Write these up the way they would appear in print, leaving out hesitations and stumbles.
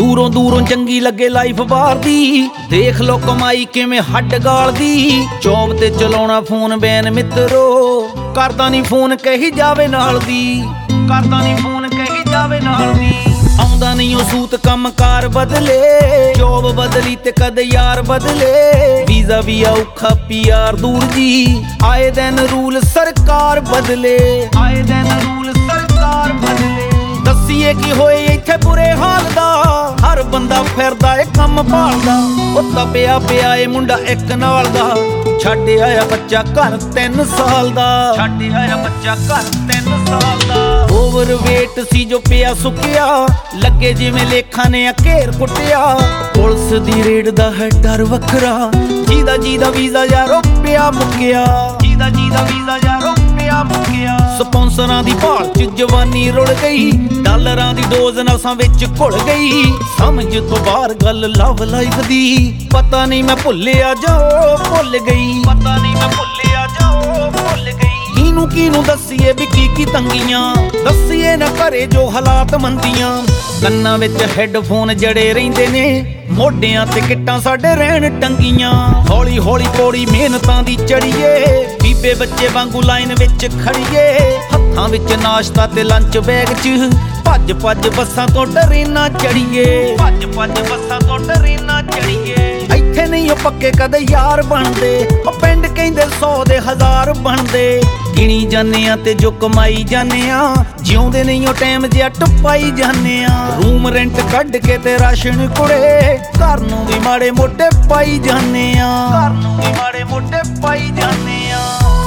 दूरों दूरों चंगी लगे लाइफ बाहर दी, देख लो कमाई किवें हड्ड गालदी। जॉब ते चलाउणा फोन बैन मित्रो, करदा नहीं फोन कही जावे नाल दी, करदा नहीं फोन कही जावे नाल दी। आउंदा नहीं ओ सूत कम कार बदले, जॉब बदली ते कदे यार बदले। वीजा भी औखा PR दूर जी, आए दिन रूल सरकार बदले, आए दिन रूल सरकार बदले। दसीए की होए इत्थे बुरे हाल दा, हर बंदा फिरदा ए कम भालदा। ओ तपिया पिया ए मुंडा इक नाल दा, छड्ड आया बच्चा घर 3 साल दा, छड्ड आया बच्चा घर 3 साल दा। ओवरवेट सी जो पिया सुकिया, लगे जिवें लेखा ने घेर कुटिया। पुलिस दी रेड दा है डर वखरा, जीदा जीदा वीजा यारो पिया मुकिया, जीदा जीदा वीजा यारो पिया मुकिया। स्पॉन्सरां दी भाल च जवानी रुड़ गई, डॉलरां दी डोज नसां विच घुल गई। समझ तो बाहर गल लव लाइफ दी, पता नहीं मैं भुल्लिया जाओ भुल गई, पता नहीं मैं भुल्लिया जाओ भुल गई। किनू दसीए भी की तंगियां, दसीए ना करे जो हालात मंदियां। कन्नां विच हैडफोन जड़े रहिंदे ने, मोढियां ते किट्टां साडे रहण टंगियां। हौली हौली पौड़ी मेहनतां दी चढ़ीए, बीबे बच्चे वांगू लाइन विच खड़ीए। हत्थां विच नाश्ता ते लंच बैग च, भज भज बसां तो ट्रेनां चढ़ीए, भज भज बसां तो ट्रेनां चढ़ीए। इत्थे नहीं ओ पक्के कदे यार बनदे, ओ पिंड कहंदे 100 दे 1000 बनदे। गिणी जाने आ ते जो कमाई जाने आ, जिउंदे नहीं ओ टाइम जिहा टपाई जाने आ। रूम रेंट कढ के ते राशन कुड़े, घर नूं भी माड़े मोटे पाई जाने आ, घर नूं भी माड़े मोटे पाई जाने आ।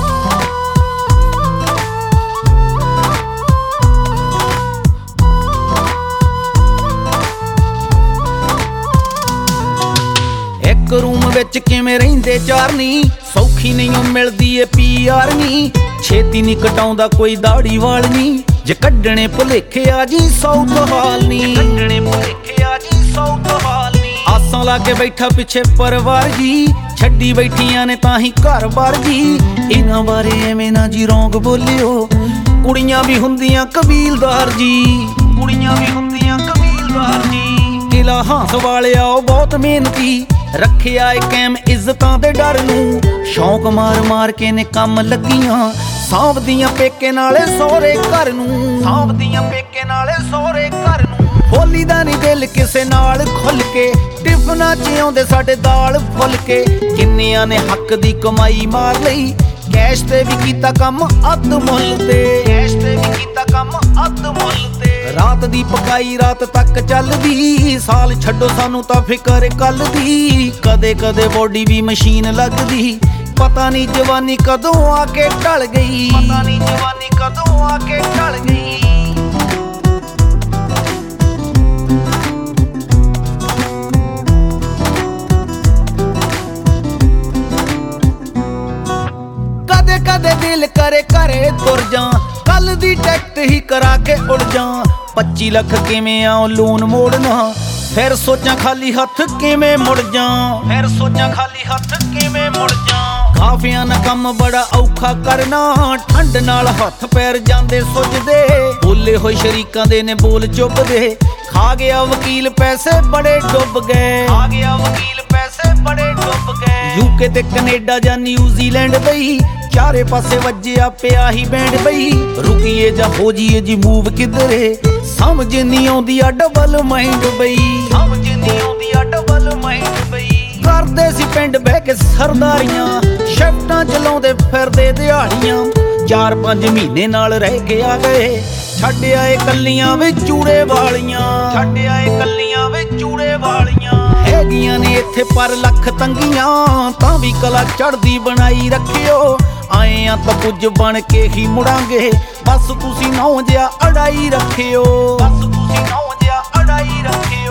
एक रूम विच किवें रहिंदे 4 नी, सौखी नहीं ओ मिलदी ए PR नी। छेती नहीं कटाउंदा कोई दाड़ी वाल नी, जे कड्डणे भुलेखे आ जी 100 हाल नी, कड्डणे भुलेखे आ जी 100 हाल नी। आसां ला के बैठा पिछे परिवार जी, छड्डी बैठियां ने तां ही घर बार जी। इन्हां बारे एवें ना जी रौंग बोलियो, कुड़ियां भी हुंदियां कबीलदार जी, कुड़ियां भी हुंदियां कबीलदार जी। किला हांस वालिया ओ बहुत मेहनती, रखिया ए कैम इज्जतां दे डर नूं। शौक मार मार के ने कम लगियां, सांभदियां पेके नाले सौरे घर नूं, सांभदियां पेके नाले सौरे घर नूं। बोली दा नहीं दिल किसे नाल खुल के, टिफना च आउंदे साडे दाल फुल के। किन्नियां ने हक दी कमाई मार लई, कैश ते भी कीता कम अध मुल ते, कैश ते भी कीता कम अध मुल ते। रात दी पकाई रात तक चलदी, साल छड्डो सानू तां फिकर कल दी। कदे कदे बॉडी भी मशीन लगदी, पता नहीं जवानी कदों आके ढल गई, पता नहीं जवानी कदों आके ढल गई। कदे कदे दिल करे करे तुर जा, कल दी टिकट ही करा के उड़ जा। 25 लाख किवें आऊं लोन मोड़ना, फिर सोचा खाली हथ किवें मुड़ जा, फिर सोचा खाली हथ किवें मुड़ जा। काफियां ना कम बड़ा औखा करना, ठंड नाल हथ पैर जांदे सुजदे। बोले होए शरीकां दे ने बोल चुभदे, खा गया वकील पैसे बड़े डुब गए, खा गया वकील पैसे बड़े डुब गए। UK ते कनेडा जा न्यूजीलैंड बई, चारे पासे वज्जिया पिया ही बैंड बई। रुकीए जा हो जीए जी मूव किधरे, समझ नहीं आउंदी आ डबल माइंड बई, समझ नहीं आउंदी आ डबल माइंड बई। करदे सी पिंड बह के सरदारियां, शिफ्टां चलाउंदे फिरदे दिहाड़ियां। 4-5 महीने नाल रह के आ गए, छड्ड आए कल्लियां वे चूड़े वालियां, छड्ड आए कल्लियां वे चूड़े वालियां। हैगियां ने इत्थे पर लख तंगियां, तां भी कला चढ़दी बनाई रखियो। आए आ तां कुछ बन के ही मुड़ांगे, बस तुसी नौ जिहा अड़ाई रखियो, बस तुसी नौ जिहा अड़ाई रखियो।